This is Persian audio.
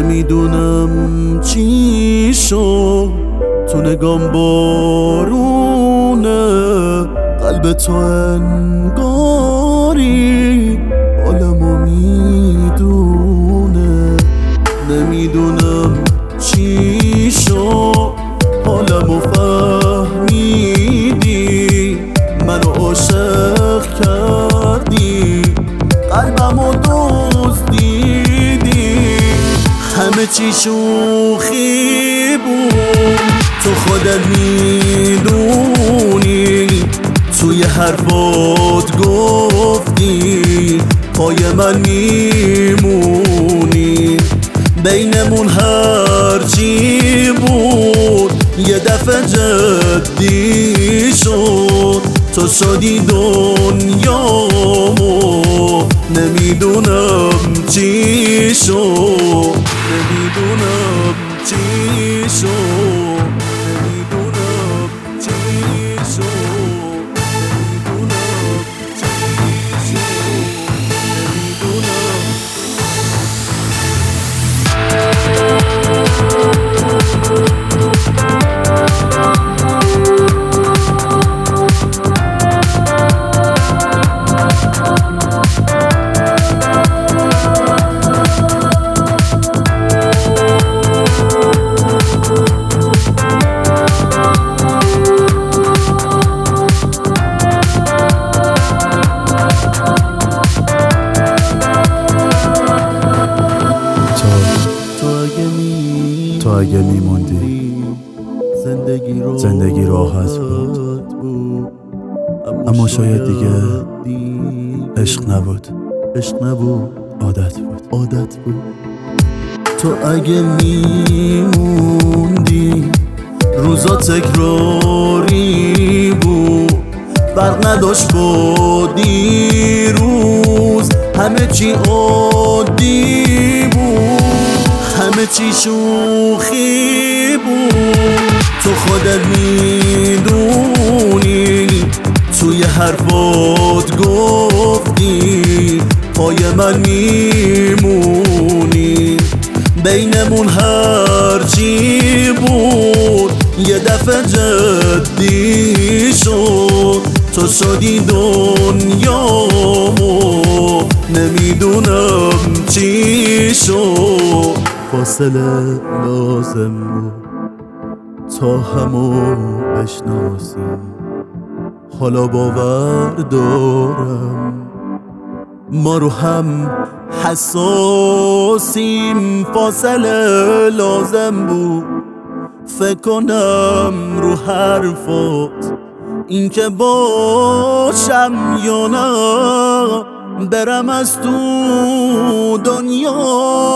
نمیدونم چی شد، تو نگام بارونه، قلب تو انگاری حالمو میدونه. نمیدونم چی شد، حالمو فهمیدی، منو عاشق کردی، قلبمو دزدیدی. همه چی شوخی بود، تو خودت میدونی، توی حرفات گفتی پای من میمونی. بینمون هرچی بود یه دفعه جدی شد، تو شدی دنیامو. نمیدونم چی شد، نمیدونم چی شد، نمیدونم چی شد، نمیدونم چی شد، نمیدونم. تو اگه میموندی زندگی راحت بود، اما شاید دیگه عشق نبود، عادت بود. تو اگه میموندی روزا تکراری بود، فرق نداشت با دیروز، همه چی عادی بود، همه چی شوخی بود. تو خودت میدونی، توی حرفات گفتی پای من میمونی. بینمون هرچی بود یه دفعه جدی شد، تو شدی دنیامو. نمیدونم چی شد، فاصله لازم بود تا همو بشناسیم. حالا باور دارم ما رو هم حساسیم. فاصله لازم بود فکر کنم رو حرفات، این که باشم یا نه، برم از تو دنیا.